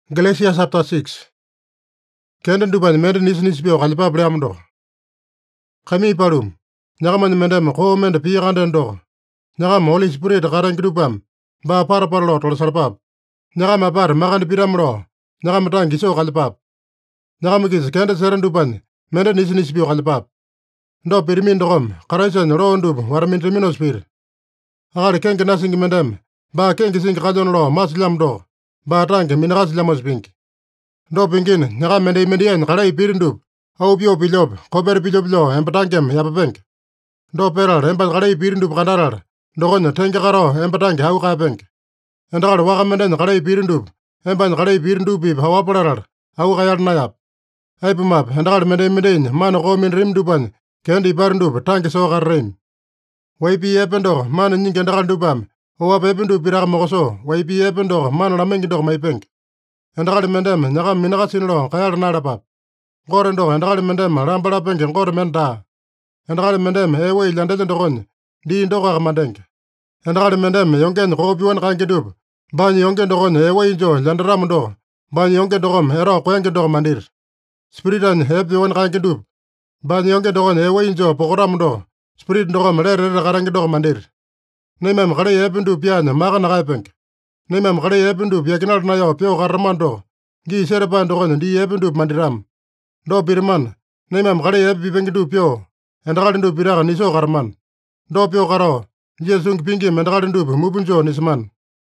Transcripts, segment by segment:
Galatians chapter 6. Kenda dupan mende nisipio kalpa briamdo. Kami palum. Nyakamani mendem ko mende pi kandendo. Nyakam Holy Spirit karang dupam. Ba parlo tol salpap. Nyakam par makan piramro. Nyakam tang giso kalpap. Nyakam gis kenda seren dupan mende nisipio kalpap. Ndo pirmin dogom karaisan ro ndub warmin termino spir. Agar ken nasing mendem. Ba ken gising kadon lo maslam do. Ba tang minagas lamos pink. Do pingin nyaka mendian kalai pirindub. Au pio pilob, kober piloblo, empatangem yapapenk. Do peral empat kalai pirindub kandarar. Dogon tenga karo empatang hau kapenk. Endakal wakamenden kalai pirindub. Empan kalai pirindub bib hawaparar. Au kayar nayap. Aipumap endakal mendin mano komin rimdupan. Kendi parindub tangki sokar rim. Waipi ependo mano nying endakal dupam. Owa pepindub pirak mokoso. Waipi ependo mano lamengidok maipenk. Endakal mendem nyakam minakasin lo kayar nadapap. Gorendo endakal mendem rambala penke ngor menda. Endakal mendem ewe landel ndokon di ndoka mandeng. Endakal mendem yongen kopiwan kankidub. Banyi yongen dokon ewe injo landaramundo. Banyi yongen dokom ero koyenge dok mandir. Spiritan hepiwan kankidub. Banyi yongen dokon ewe injo pokoramundo. Spirit dokom rere karangi dok mandir. Nemem kare epindu pian maka nakaipenk. Nemem kare epindu piakinal nayo pio karamando. Gi serepan dokon di epindu mandiram. Do pirman, nemem kare epi pengidu pio. Endakalindu piraka niso karman. Do pio karo, jesung pingi mendakalindu mubunjo nisman.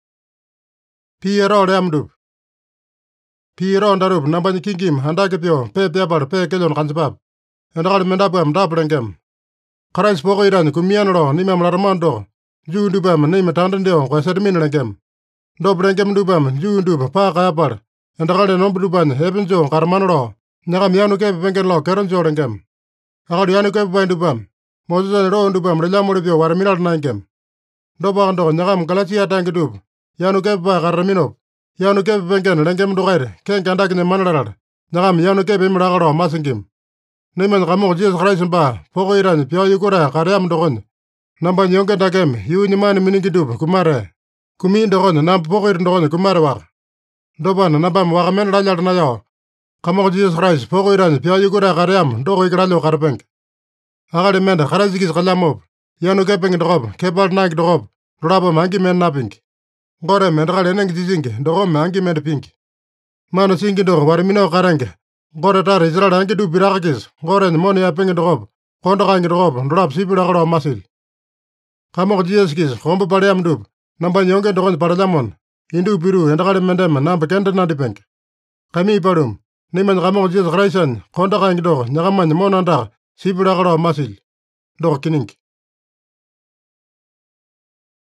Piero leamdub. Piero ndarub nambany kingim handake pio pe piapar pe kelon kansipap. Endakal mendapam daprengem. Karais poko iran kumianro nimem larmando. Juu dubam nime tandendeo kwa sedmin lengem. Do brengem dubam juu dub pa kayapar. Endakal nombuduban hebinjo karmanro. Nyakam yanu kepe pengen lo keronjo lengem. Akal yanu kepe bain dubam. Mozusan ro dubam relamuri pio warminal nangem. Do bakando nyakam Galatia tangi dub. Yanu kepe ba karaminop. Yanu kepe pengen lengem dukair. Ken kandakine manalarar. Nyakam yanu kepe imrakaro masingim. Nimen kamok Jesus Christ ba. Poko iran pio yukura karyam dokon. Namba nyongen dakem yu nyimani miningidub kumare. Kumi dokon namp poko iran dokon kumare wak. Doban nambam wakamen rajal na yo. Kamok Jesus Christ poko iran pio yukura karyam doko ikralo karpenk. Akali menda karazikis kalamop. Yanu kepeng dokob kepal nang dokob. Rurabo mangi men napink. Gore mendakal eneng jizingi dokom mangi men pink. Mano singi doko warimino karenge. Gore tar Israel angi du birakakis. Gore moni apeng dokob. Kondo kangi dokob. Rurab sipilakalo masil. Kamok Jesus kis kombo paliam dub. Namba nyongen dokon paralamon. Indu biru endakal mendem namba kenda nadipenk. Kami palum. Nimen kamok Jesus Christan kondo kangi doko. Nyakaman monanda sipilakalo masil. Doko kinink.